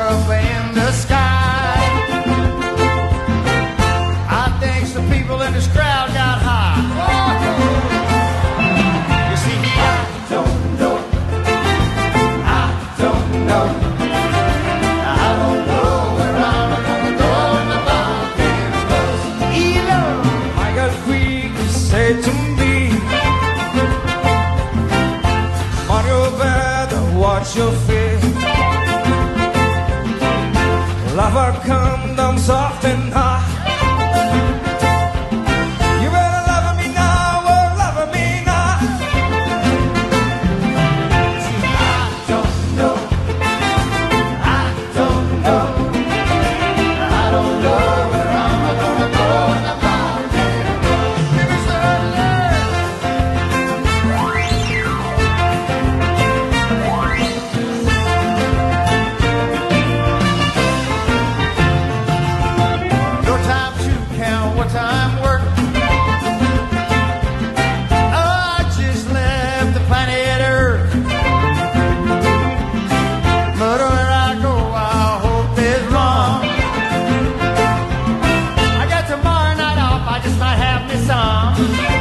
up in the sky. I think some people in this crowd got high. You see, I don't know. I don't know. I don't know where I'm gonna go in the volcanoes. Either Michael Creek said to me, Mario better watch your feet. Lava come down soft and hot. You better love me now or love me not. See, I don't know. I don't know. I don't know where I'm gonna go in the volcanoes. Give me some love. No time to count what time work. Oh, I just left the planet Earth. But where I go, I hope it's wrong. I got tomorrow night off, I just might have me some.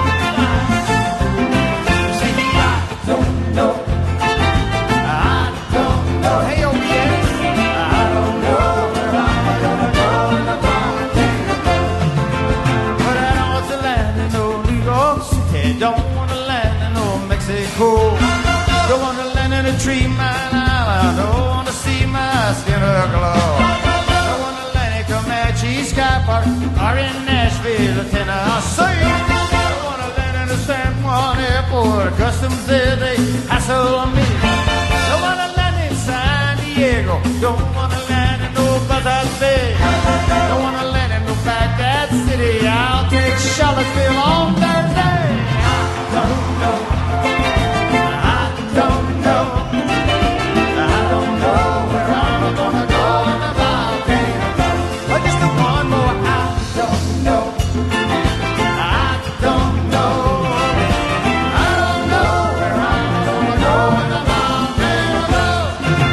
See, I don't know. I don't know. Hey, OBS. I don't know where I'm gonna go in the volcanoes. But I don't want to land in no New York City. Don't want to land in no Mexico. Don't want to land in a Tree Mine Island. Don't want to see my skin glow. Don't want to land in Comanche Sky Park or in Nashville, Tennessee. Don't want to land in the San Juan Airport. Customs there, they hassle me. Don't want to land in San Diego. Don't want to land in no Buzzard Bay. Don't want to land in no Baghdad City. I'll take Charlottesville on Thursday. I don't know. I don't know. I don't know where I'm gonna go in the volcanoes. But just the one more. I don't know. I don't know. I don't know where I'm gonna go in the volcanoes.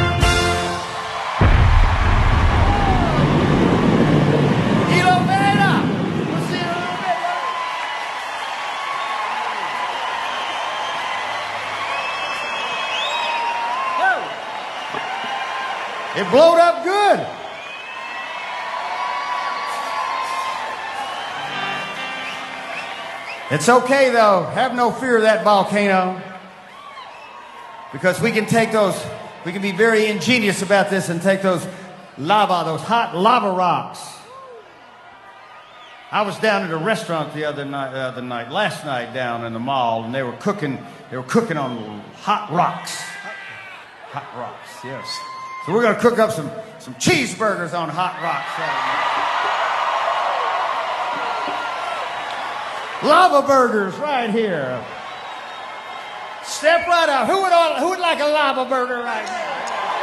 Hilo Beta. We'll see you in a little bit. Whoa. It blowed up good. It's okay though. Have no fear of that volcano. Because we can take those, we can be very ingenious about this and take those hot lava rocks. I was down at a restaurant last night down in the mall, and they were cooking on hot rocks. Hot rocks, yes. So we're gonna cook up some cheeseburgers on hot rocks. Lava burgers right here. Step right up. Who would like a lava burger right now?